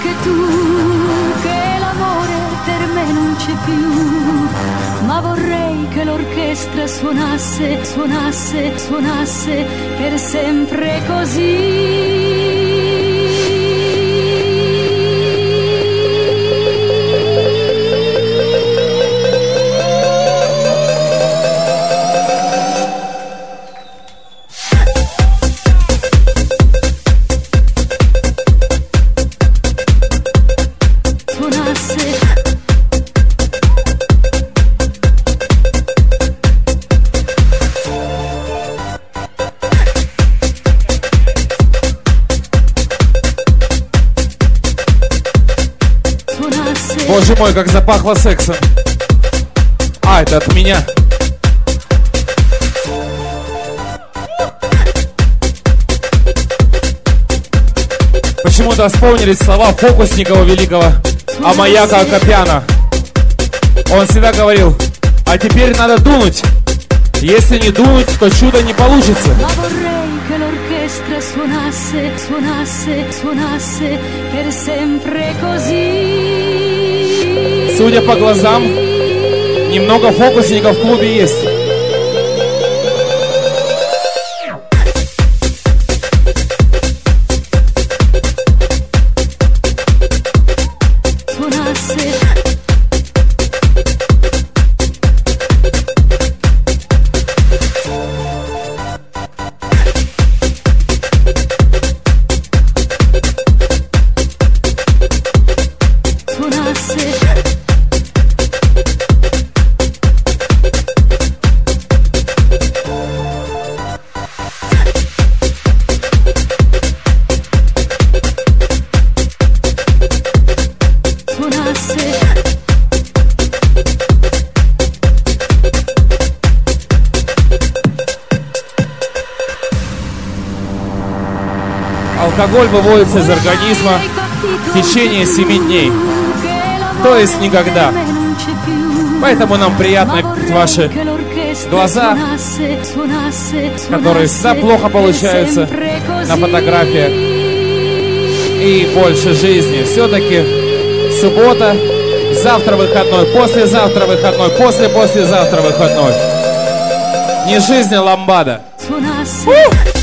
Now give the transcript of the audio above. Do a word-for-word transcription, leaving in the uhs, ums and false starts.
anche tu che l'amore per me non c'è più, ma vorrei che l'orchestra suonasse, suonasse, suonasse per sempre così. Боже мой, как запахло сексом. А, это от меня. Почему-то вспомнились слова Фокусникова великого Амаяка Акопяна. Он всегда говорил: а теперь надо дунуть. Если не дунуть, то чудо не получится. Судя по глазам, немного фокусников в клубе есть. Алкоголь выводится из организма в течение семи дней, то есть никогда. Поэтому нам приятно видеть ваши глаза, которые всегда плохо получаются на фотографиях, и больше жизни. Все-таки суббота, завтра выходной, послезавтра выходной, после-послезавтра выходной. Не жизнь, а ламбада. Ух!